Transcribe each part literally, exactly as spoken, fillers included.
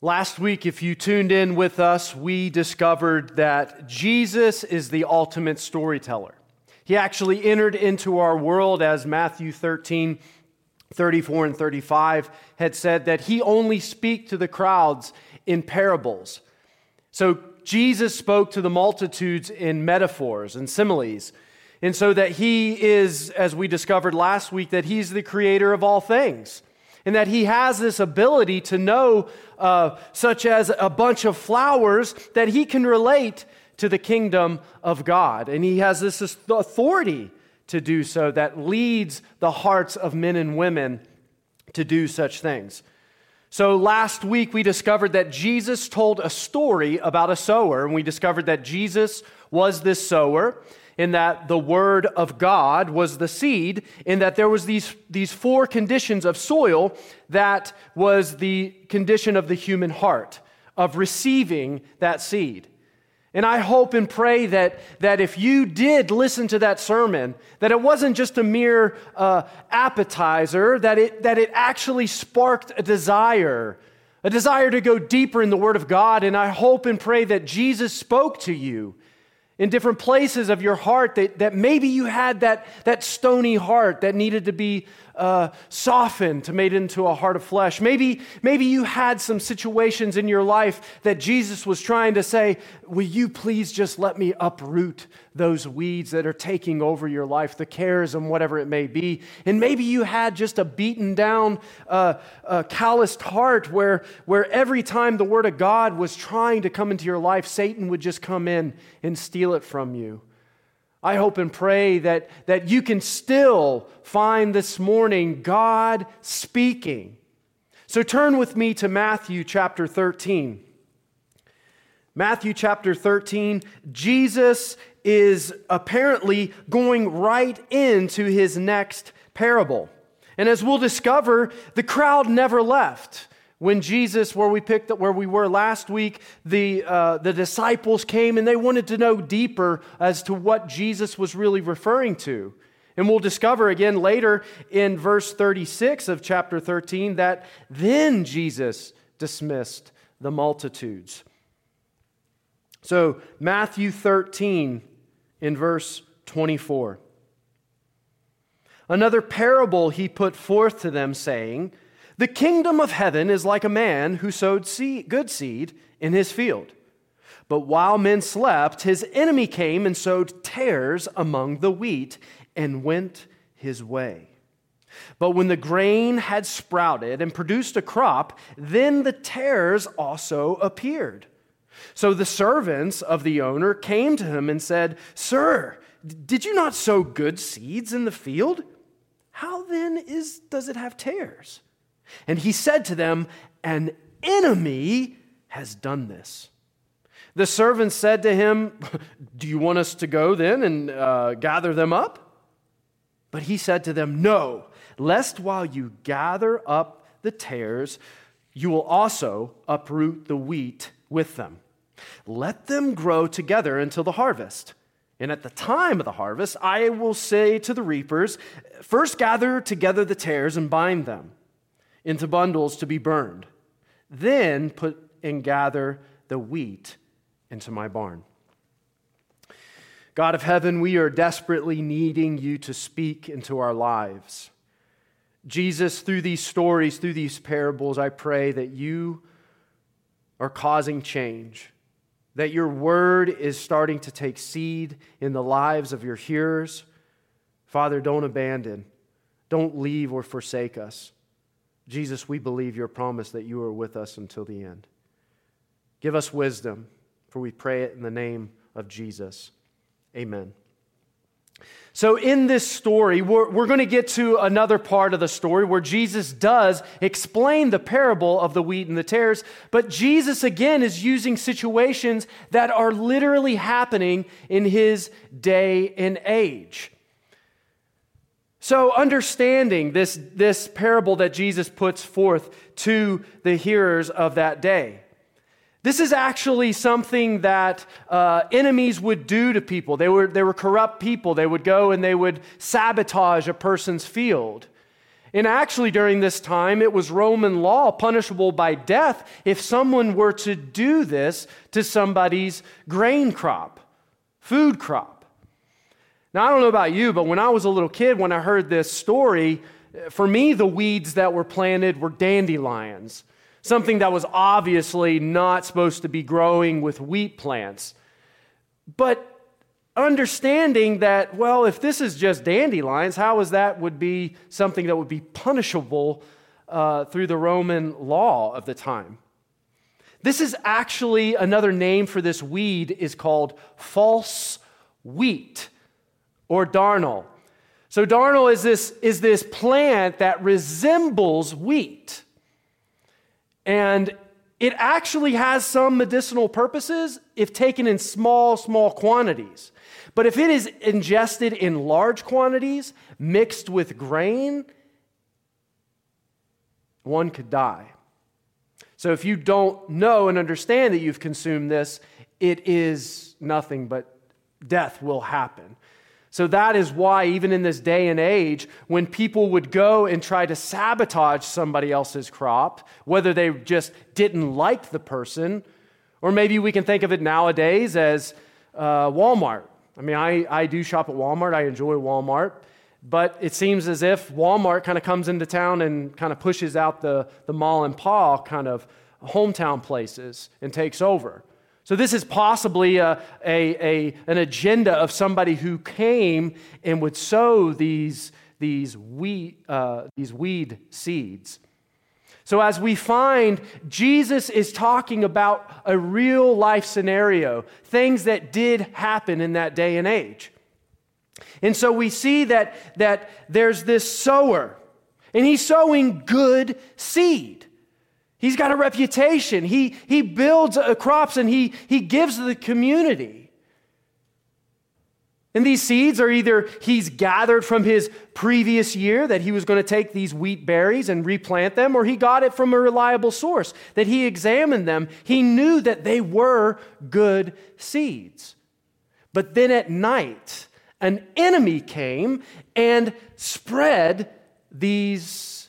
Last week, if you tuned in with us, we discovered that Jesus is the ultimate storyteller. He actually entered into our world, as Matthew thirteen, thirty-four and thirty-five had said, that he only speak to the crowds in parables. So Jesus spoke to the multitudes in metaphors and similes. And so that he is, as we discovered last week, that he's the creator of all things. And that he has this ability to know, uh, such as a bunch of flowers, that he can relate to the kingdom of God. And he has this authority to do so that leads the hearts of men and women to do such things. So last week we discovered that Jesus told a story about a sower, and we discovered that Jesus was this sower, in that the word of God was the seed, in that there was these, these four conditions of soil that was the condition of the human heart, of receiving that seed. And I hope and pray that, that if you did listen to that sermon, that it wasn't just a mere uh, appetizer, that it, that it actually sparked a desire, a desire to go deeper in the Word of God. And I hope and pray that Jesus spoke to you in different places of your heart, that, that maybe you had that, that stony heart that needed to be uh, softened to made into a heart of flesh. Maybe, maybe you had some situations in your life that Jesus was trying to say, will you please just let me uproot those weeds that are taking over your life, the cares and whatever it may be. And maybe you had just a beaten down, uh, uh, calloused heart where, where every time the Word of God was trying to come into your life, Satan would just come in and steal it from you. I hope and pray that, that you can still find this morning God speaking. So turn with me to Matthew chapter thirteen. Matthew chapter thirteen, Jesus is apparently going right into his next parable. And as we'll discover, the crowd never left. When Jesus, where we picked up where we were last week, the uh, the disciples came and they wanted to know deeper as to what Jesus was really referring to. And we'll discover again later in verse thirty-six of chapter thirteen that then Jesus dismissed the multitudes. So Matthew thirteen in verse twenty-four. Another parable he put forth to them, saying, the kingdom of heaven is like a man who sowed seed, good seed in his field. But while men slept, his enemy came and sowed tares among the wheat and went his way. But when the grain had sprouted and produced a crop, then the tares also appeared. So the servants of the owner came to him and said, Sir, did you not sow good seeds in the field? How then is does it have tares? And he said to them, an enemy has done this. The servants said to him, do you want us to go then and uh, gather them up? But he said to them, no, lest while you gather up the tares, you will also uproot the wheat with them. Let them grow together until the harvest. And at the time of the harvest, I will say to the reapers, first gather together the tares and bind them into bundles to be burned. Then put and gather the wheat into my barn. God of heaven, we are desperately needing you to speak into our lives. Jesus, through these stories, through these parables, I pray that you are causing change, that your word is starting to take seed in the lives of your hearers. Father, don't abandon, don't leave or forsake us. Jesus, we believe your promise that you are with us until the end. Give us wisdom, for we pray it in the name of Jesus. Amen. So in this story, we're, we're going to get to another part of the story where Jesus does explain the parable of the wheat and the tares, but Jesus again is using situations that are literally happening in his day and age. So understanding this, this parable that Jesus puts forth to the hearers of that day, this is actually something that uh, enemies would do to people. They were, they were corrupt people. They would go and they would sabotage a person's field. And actually, during this time, it was Roman law, punishable by death, if someone were to do this to somebody's grain crop, food crop. Now, I don't know about you, but when I was a little kid, when I heard this story, for me, the weeds that were planted were dandelions, something that was obviously not supposed to be growing with wheat plants. But understanding that, well, if this is just dandelions, how is that would be something that would be punishable uh, through the Roman law of the time? This is actually another name for this weed is called false wheat or darnel. So darnel is this, is this plant that resembles wheat. And it actually has some medicinal purposes if taken in small, small quantities. But if it is ingested in large quantities, mixed with grain, one could die. So if you don't know and understand that you've consumed this, it is nothing but death will happen. So that is why even in this day and age, when people would go and try to sabotage somebody else's crop, whether they just didn't like the person, or maybe we can think of it nowadays as uh, Walmart. I mean, I, I do shop at Walmart. I enjoy Walmart. But it seems as if Walmart kind of comes into town and kind of pushes out the, the mall and paw kind of hometown places and takes over. So this is possibly a, a, a, an agenda of somebody who came and would sow these, these, weed, uh, these weed seeds. So as we find, Jesus is talking about a real life scenario, things that did happen in that day and age. And so we see that, that there's this sower, and he's sowing good seed. He's got a reputation. He, he builds uh, crops, and he, he gives to the community. And these seeds are either he's gathered from his previous year that he was going to take these wheat berries and replant them, or he got it from a reliable source, that he examined them. He knew that they were good seeds. But then at night, an enemy came and spread these,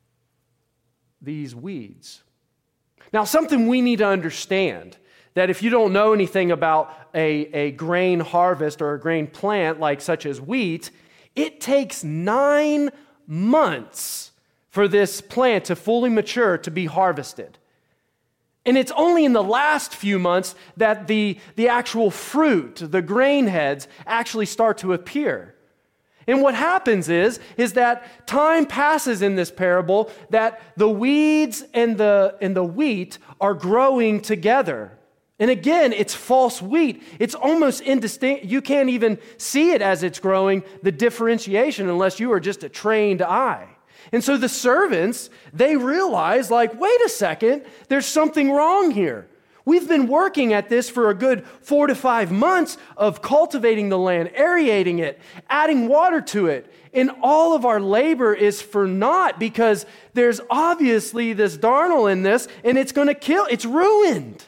these weeds. Now, something we need to understand, that if you don't know anything about a, a grain harvest or a grain plant like such as wheat, it takes nine months for this plant to fully mature to be harvested. And it's only in the last few months that the, the actual fruit, the grain heads, actually start to appear. And what happens is, is that time passes in this parable that the weeds and the, and the wheat are growing together. And again, it's false wheat. It's almost indistinct. You can't even see it as it's growing, the differentiation, unless you are just a trained eye. And so the servants, they realize, like, wait a second, there's something wrong here. We've been working at this for a good four to five months of cultivating the land, aerating it, adding water to it. And all of our labor is for naught because there's obviously this darnel in this, and it's going to kill, it's ruined.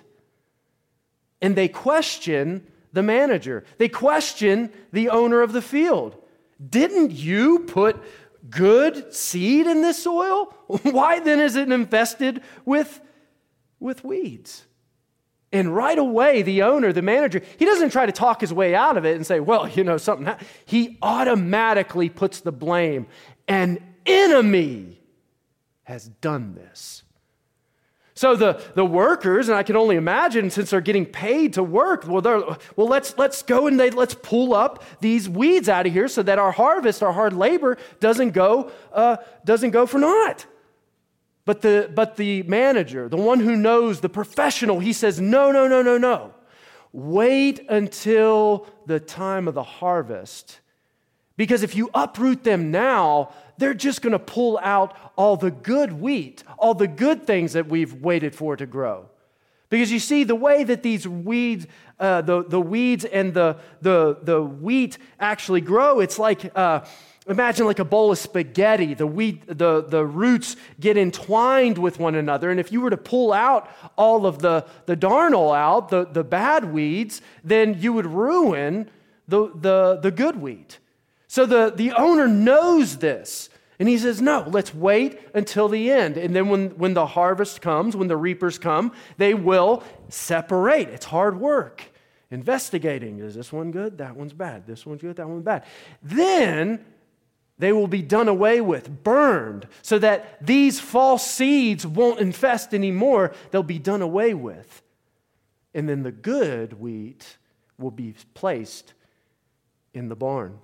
And they question the manager. They question the owner of the field. Didn't you put good seed in this soil? Why then is it infested with, with weeds? And right away, the owner, the manager, he doesn't try to talk his way out of it and say, well, you know, something happened. He automatically puts the blame. An enemy has done this. So the, the workers, and I can only imagine since they're getting paid to work, well, they're, well let's, let's go and they, let's pull up these weeds out of here so that our harvest, our hard labor doesn't go, uh, doesn't go for naught. But the, but the manager, the one who knows, the professional, he says, no, no, no, no, no. Wait until the time of the harvest. Because if you uproot them now, they're just going to pull out all the good wheat, all the good things that we've waited for to grow. Because you see, the way that these weeds, uh, the, the weeds and the, the, the wheat actually grow, it's like, uh, imagine like a bowl of spaghetti. The wheat, the, the roots get entwined with one another. And if you were to pull out all of the, the darnel out, the, the bad weeds, then you would ruin the, the, the good wheat. So the, the owner knows this. And he says, no, let's wait until the end. And then when, when the harvest comes, when the reapers come, they will separate. It's hard work. Investigating, is this one good? That one's bad. This one's good, that one's bad. Then they will be done away with, burned, so that these false seeds won't infest anymore. They'll be done away with. And then the good wheat will be placed in the barn.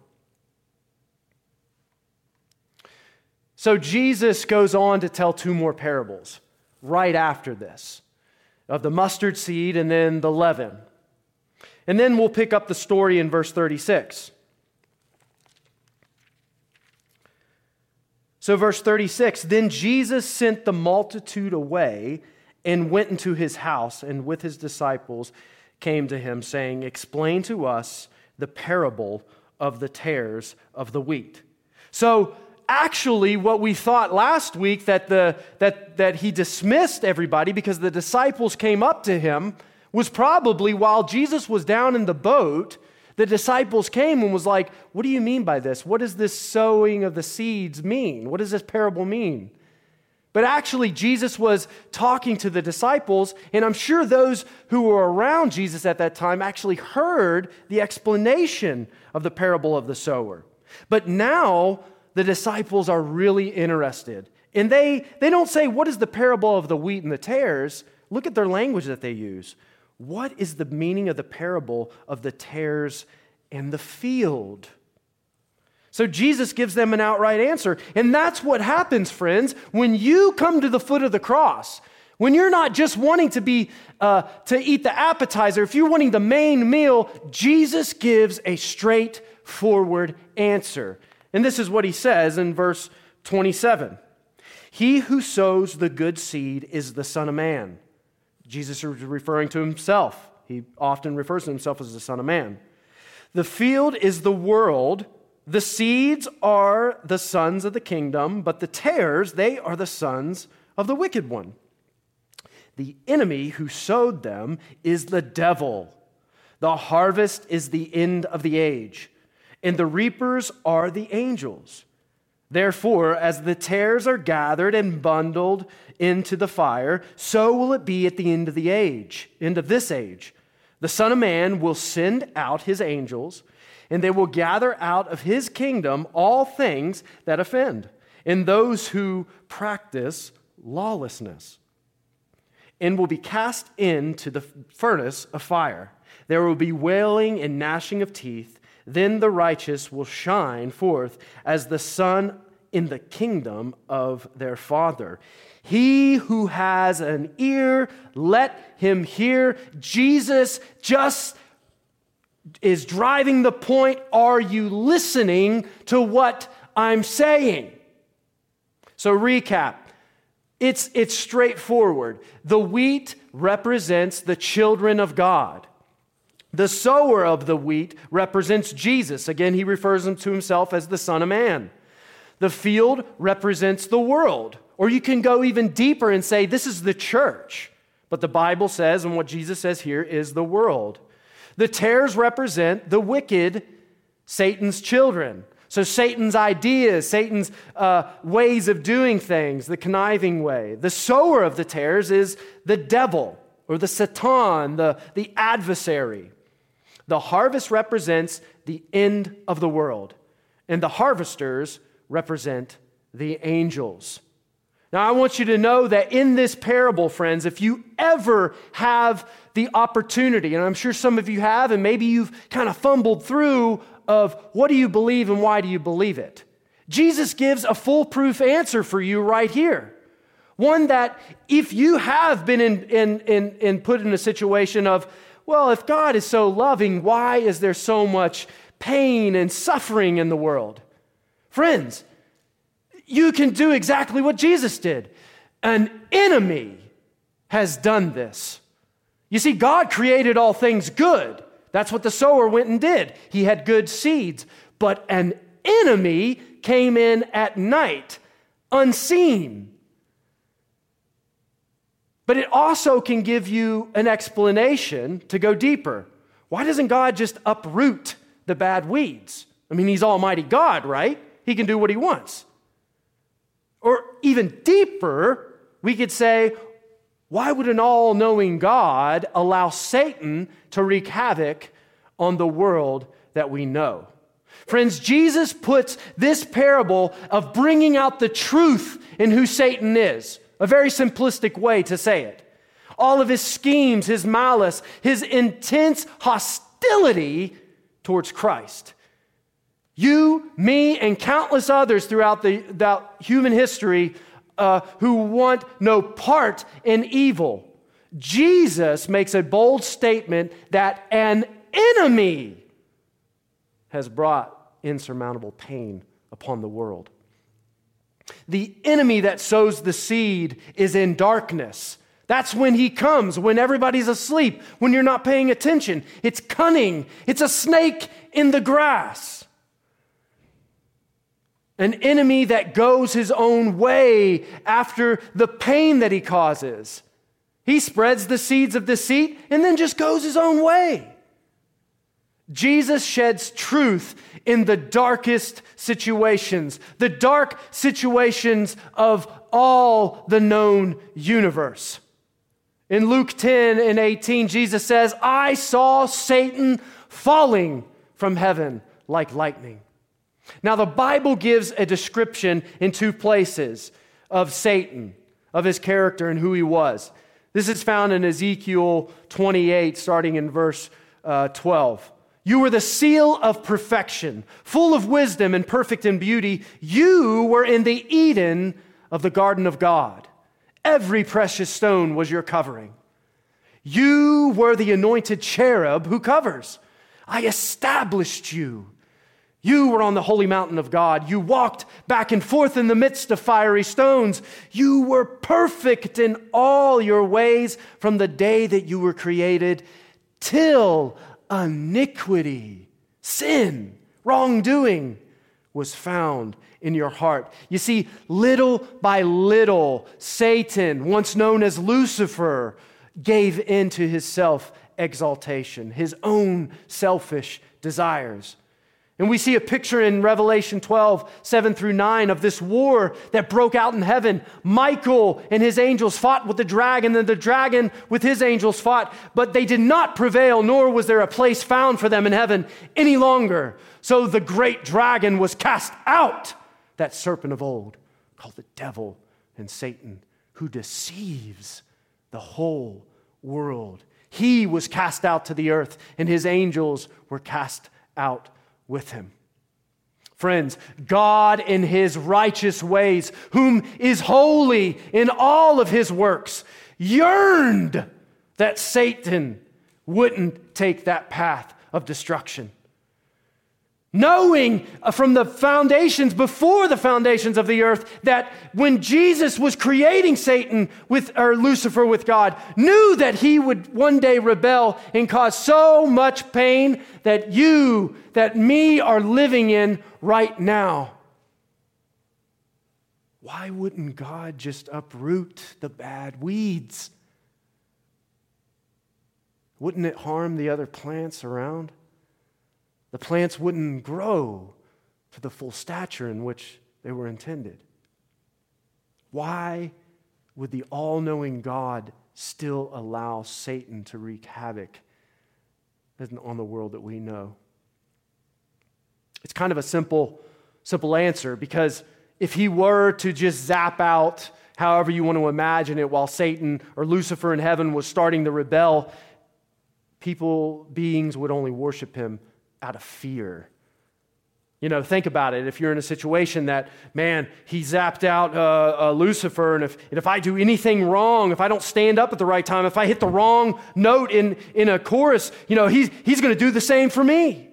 So Jesus goes on to tell two more parables right after this, of the mustard seed and then the leaven. And then we'll pick up the story in verse thirty-six. So verse thirty-six, then Jesus sent the multitude away and went into his house, and with his disciples came to him, saying, explain to us the parable of the tares of the wheat. So actually, what we thought last week, that, the, that, that he dismissed everybody because the disciples came up to him, was probably while Jesus was down in the boat, the disciples came and was like, what do you mean by this? What does this sowing of the seeds mean? What does this parable mean? But actually, Jesus was talking to the disciples, and I'm sure those who were around Jesus at that time actually heard the explanation of the parable of the sower. But now, the disciples are really interested. And they, they don't say, what is the parable of the wheat and the tares? Look at their language that they use. What is the meaning of the parable of the tares and the field? So Jesus gives them an outright answer. And that's what happens, friends, when you come to the foot of the cross. When you're not just wanting to be uh, to eat the appetizer, if you're wanting the main meal, Jesus gives a straightforward answer. And this is what he says in verse twenty-seven. He who sows the good seed is the Son of Man. Jesus is referring to himself. He often refers to himself as the Son of Man. The field is the world. The seeds are the sons of the kingdom, but the tares, they are the sons of the wicked one. The enemy who sowed them is the devil. The harvest is the end of the age, and the reapers are the angels. Therefore, as the tares are gathered and bundled into the fire, so will it be at the end of the age, end of this age. The Son of Man will send out his angels, and they will gather out of his kingdom all things that offend, and those who practice lawlessness, and will be cast into the furnace of fire. There will be wailing and gnashing of teeth. Then the righteous will shine forth as the sun in the kingdom of their Father. He who has an ear, let him hear. Jesus just is driving the point. Are you listening to what I'm saying? So recap. It's, it's straightforward. The wheat represents the children of God. The sower of the wheat represents Jesus. Again, he refers him to himself as the Son of Man. The field represents the world. Or you can go even deeper and say, this is the church. But the Bible says, and what Jesus says here, is the world. The tares represent the wicked, Satan's children. So Satan's ideas, Satan's uh, ways of doing things, the conniving way. The sower of the tares is the devil, or the Satan, the, the adversary. The harvest represents the end of the world, and the harvesters represent the angels. Now, I want you to know that in this parable, friends, if you ever have the opportunity, and I'm sure some of you have, and maybe you've kind of fumbled through of what do you believe and why do you believe it? Jesus gives a foolproof answer for you right here. One that if you have been in, in, in, in put in a situation of, well, if God is so loving, why is there so much pain and suffering in the world? Friends, you can do exactly what Jesus did. An enemy has done this. You see, God created all things good. That's what the sower went and did. He had good seeds. But an enemy came in at night, unseen. But it also can give you an explanation to go deeper. Why doesn't God just uproot the bad weeds? I mean, he's Almighty God, right? He can do what he wants. Or even deeper, we could say, why would an all-knowing God allow Satan to wreak havoc on the world that we know? Friends, Jesus puts this parable of bringing out the truth in who Satan is, a very simplistic way to say it. All of his schemes, his malice, his intense hostility towards Christ. You, me, and countless others throughout the throughout human history uh, who want no part in evil. Jesus makes a bold statement that an enemy has brought insurmountable pain upon the world. The enemy that sows the seed is in darkness. That's when he comes, when everybody's asleep, when you're not paying attention. It's cunning. It's a snake in the grass. An enemy that goes his own way after the pain that he causes. He spreads the seeds of deceit and then just goes his own way. Jesus sheds truth in the darkest situations, the dark situations of all the known universe. In Luke ten and eighteen, Jesus says, I saw Satan falling from heaven like lightning. Now, the Bible gives a description in two places of Satan, of his character and who he was. This is found in Ezekiel twenty-eight, starting in verse uh, twelve. You were the seal of perfection, full of wisdom and perfect in beauty. You were in the Eden of the garden of God. Every precious stone was your covering. You were the anointed cherub who covers. I established you. You were on the holy mountain of God. You walked back and forth in the midst of fiery stones. You were perfect in all your ways from the day that you were created till iniquity, sin, wrongdoing was found in your heart. You see, little by little, Satan, once known as Lucifer, gave in to his self-exaltation, his own selfish desires. And we see a picture in Revelation twelve, seven through nine of this war that broke out in heaven. Michael and his angels fought with the dragon, and the dragon with his angels fought, but they did not prevail, nor was there a place found for them in heaven any longer. So the great dragon was cast out, that serpent of old, called the devil and Satan, who deceives the whole world. He was cast out to the earth, and his angels were cast out with him. Friends, God in his righteous ways, whom is holy in all of his works, yearned that Satan wouldn't take that path of destruction. Knowing from the foundations, before the foundations of the earth, that when Jesus was creating Satan with, or Lucifer with God, knew that he would one day rebel and cause so much pain that you, that me are living in right now. Why wouldn't God just uproot the bad weeds? Wouldn't it harm the other plants around? The plants wouldn't grow to the full stature in which they were intended. Why would the all-knowing God still allow Satan to wreak havoc on the world that we know? It's kind of a simple, simple answer, because if he were to just zap out, however you want to imagine it, while Satan or Lucifer in heaven was starting to rebel, people, beings would only worship him out of fear. You know, think about it. If you're in a situation that, man, he zapped out uh, uh, Lucifer, and if, and if I do anything wrong, if I don't stand up at the right time, if I hit the wrong note in, in a chorus, you know, he's, he's going to do the same for me.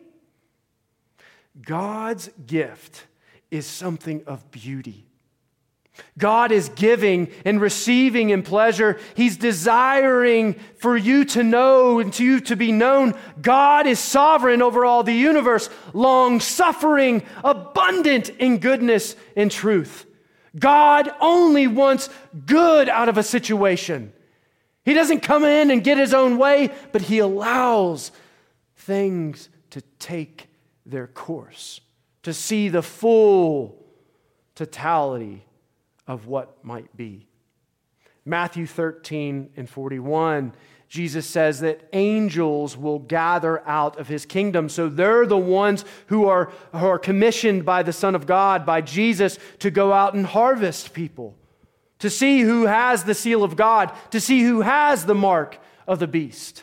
God's gift is something of beauty. God is giving and receiving in pleasure. He's desiring for you to know and to you to be known. God is sovereign over all the universe, long-suffering, abundant in goodness and truth. God only wants good out of a situation. He doesn't come in and get his own way, but he allows things to take their course, to see the full totality of what might be. Matthew thirteen and forty-one, Jesus says that angels will gather out of his kingdom. So they're the ones who are, who are commissioned by the Son of God, by Jesus, to go out and harvest people, to see who has the seal of God, to see who has the mark of the beast.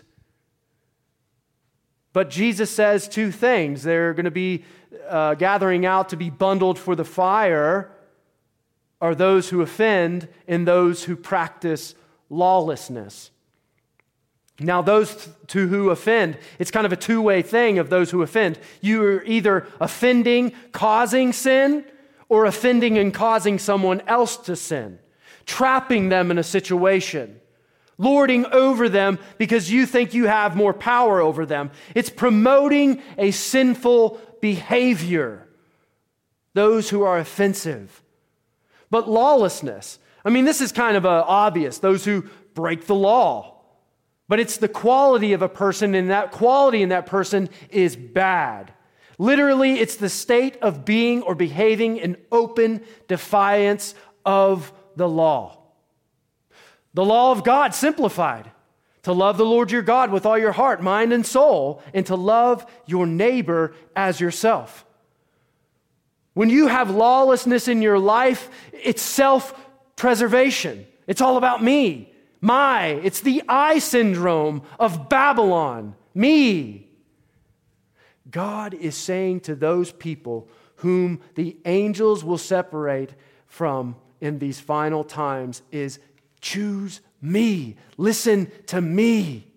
But Jesus says two things. They're going to be uh, gathering out to be bundled for the fire are those who offend and those who practice lawlessness. Now, those to who offend, it's kind of a two-way thing of those who offend. You are either offending, causing sin, or offending and causing someone else to sin, trapping them in a situation, lording over them because you think you have more power over them. It's promoting a sinful behavior, those who are offensive. But lawlessness, I mean, this is kind of a obvious, those who break the law. But it's the quality of a person, and that quality in that person is bad. Literally, it's the state of being or behaving in open defiance of the law. The law of God simplified: to love the Lord your God with all your heart, mind, and soul, and to love your neighbor as yourself. When you have lawlessness in your life, it's self-preservation. It's all about me. My, it's the I syndrome of Babylon, me. God is saying to those people whom the angels will separate from in these final times is, choose me, listen to me.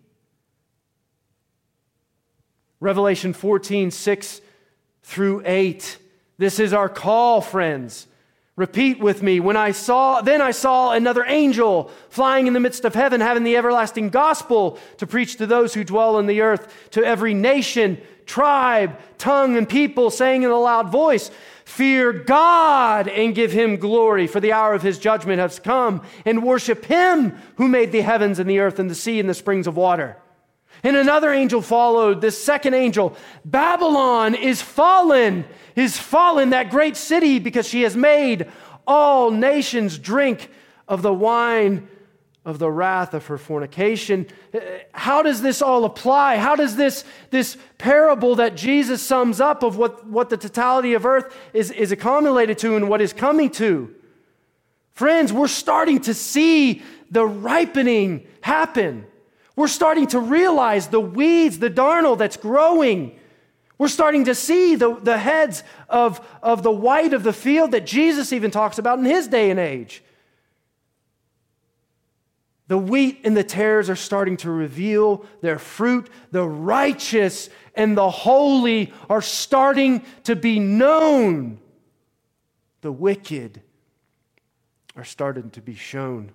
Revelation fourteen, six through eight. This is our call, friends. Repeat with me. When I saw, then I saw another angel flying in the midst of heaven, having the everlasting gospel to preach to those who dwell on the earth, to every nation, tribe, tongue, and people, saying in a loud voice, fear God and give him glory, for the hour of his judgment has come, and worship him who made the heavens and the earth and the sea and the springs of water. And another angel followed, this second angel. Babylon is fallen, is fallen, that great city, because she has made all nations drink of the wine of the wrath of her fornication. How does this all apply? How does this, this parable that Jesus sums up of what, what the totality of earth is, is accumulated to and what is coming to? Friends, we're starting to see the ripening happen. We're starting to realize the weeds, the darnel that's growing. We're starting to see the, the heads of, of the white of the field that Jesus even talks about in his day and age. The wheat and the tares are starting to reveal their fruit. The righteous and the holy are starting to be known. The wicked are starting to be shown.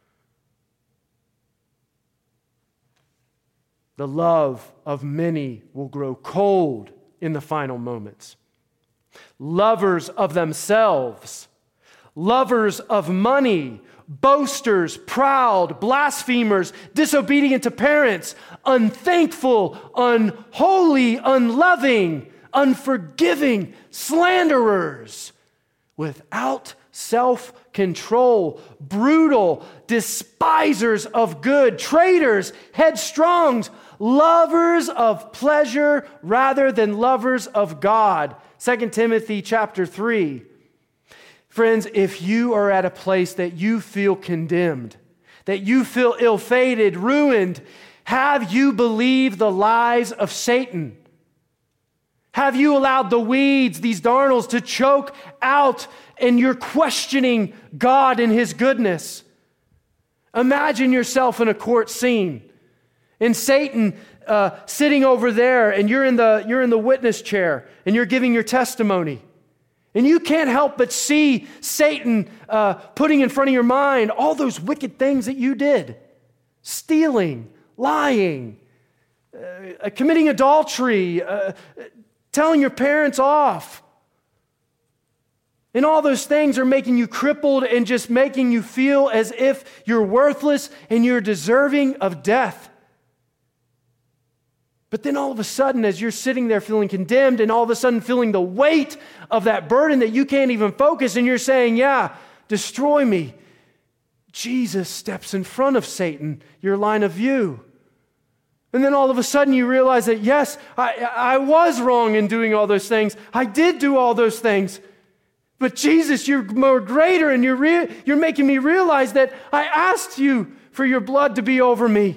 The love of many will grow cold in the final moments. Lovers of themselves, lovers of money, boasters, proud, blasphemers, disobedient to parents, unthankful, unholy, unloving, unforgiving, slanderers, without self-control, brutal, despisers of good, traitors, headstrongs, lovers of pleasure rather than lovers of God. Second Timothy chapter three. Friends, if you are at a place that you feel condemned, that you feel ill-fated, ruined, have you believed the lies of Satan? Have you allowed the weeds, these darnels, to choke out and you're questioning God and his goodness? Imagine yourself in a court scene and Satan uh, sitting over there, and you're in the you're in the witness chair and you're giving your testimony. And you can't help but see Satan uh, putting in front of your mind all those wicked things that you did. Stealing, lying, uh, committing adultery, uh, telling your parents off. And all those things are making you crippled and just making you feel as if you're worthless and you're deserving of death. But then all of a sudden, as you're sitting there feeling condemned and all of a sudden feeling the weight of that burden that you can't even focus, and you're saying, yeah, destroy me. Jesus steps in front of Satan, your line of view. And then all of a sudden you realize that, yes, I, I was wrong in doing all those things. I did do all those things. But Jesus, you're more greater, and you're, re- you're making me realize that I asked you for your blood to be over me.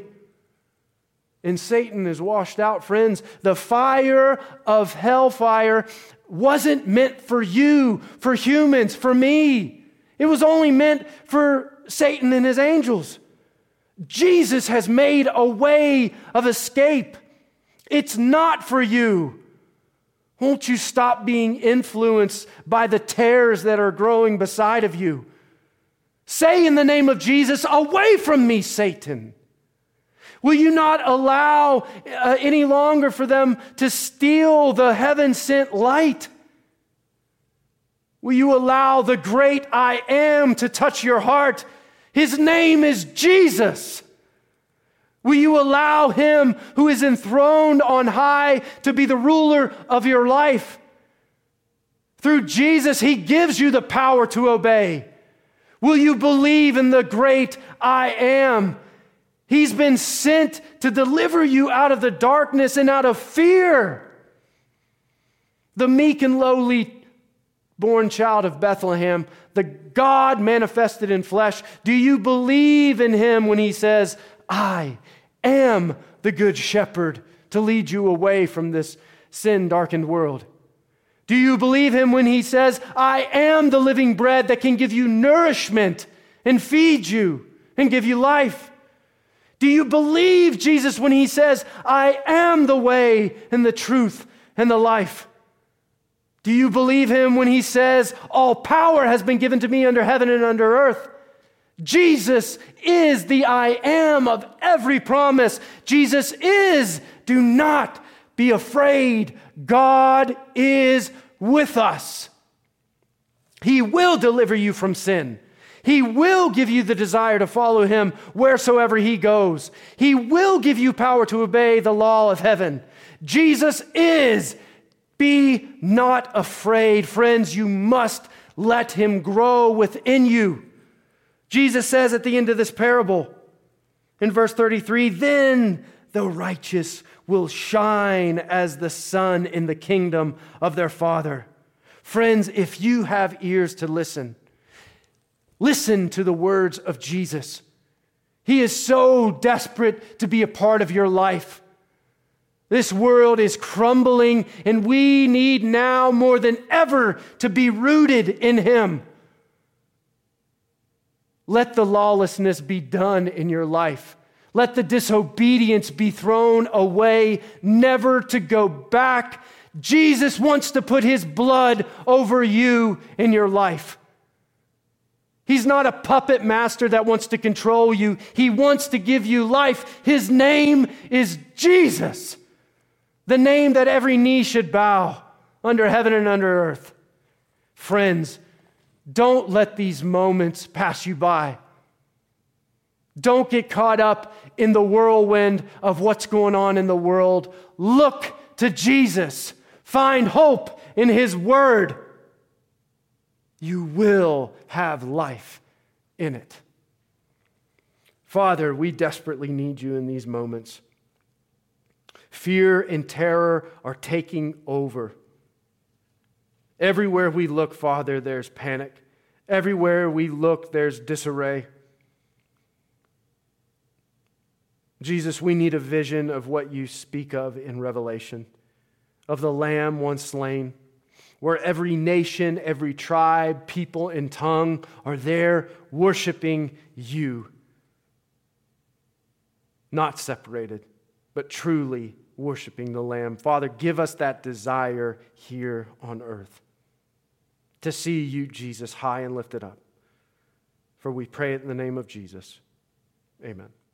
And Satan is washed out, friends. The fire of hellfire wasn't meant for you, for humans, for me. It was only meant for Satan and his angels. Jesus has made a way of escape. It's not for you. Won't you stop being influenced by the tares that are growing beside of you? Say in the name of Jesus, away from me, Satan. Will you not allow uh, any longer for them to steal the heaven-sent light? Will you allow the great I Am to touch your heart? His name is Jesus. Will you allow Him who is enthroned on high to be the ruler of your life? Through Jesus, He gives you the power to obey. Will you believe in the great I Am? He's been sent to deliver you out of the darkness and out of fear. The meek and lowly born child of Bethlehem, the God manifested in flesh. Do you believe in Him when He says, I am the good shepherd to lead you away from this sin-darkened world? Do you believe Him when He says, I am the living bread that can give you nourishment and feed you and give you life? Do you believe Jesus when He says, I am the way and the truth and the life? Do you believe Him when He says, all power has been given to me under heaven and under earth? Jesus is the I am of every promise. Jesus is. Do not be afraid. God is with us. He will deliver you from sin. He will give you the desire to follow Him wheresoever He goes. He will give you power to obey the law of heaven. Jesus is. Be not afraid. Friends, you must let Him grow within you. Jesus says at the end of this parable, in verse thirty-three, then the righteous will shine as the sun in the kingdom of their Father. Friends, if you have ears to listen, listen to the words of Jesus. He is so desperate to be a part of your life. This world is crumbling, and we need now more than ever to be rooted in Him. Let the lawlessness be done in your life. Let the disobedience be thrown away, never to go back. Jesus wants to put His blood over you in your life. He's not a puppet master that wants to control you. He wants to give you life. His name is Jesus, the name that every knee should bow under heaven and under earth. Friends, don't let these moments pass you by. Don't get caught up in the whirlwind of what's going on in the world. Look to Jesus. Find hope in His Word. You will have life in it. Father, we desperately need You in these moments. Fear and terror are taking over. Everywhere we look, Father, there's panic. Everywhere we look, there's disarray. Jesus, we need a vision of what You speak of in Revelation, of the Lamb once slain, where every nation, every tribe, people, and tongue are there worshiping You. Not separated, but truly worshiping the Lamb. Father, give us that desire here on earth to see You, Jesus, high and lifted up. For we pray it in the name of Jesus. Amen.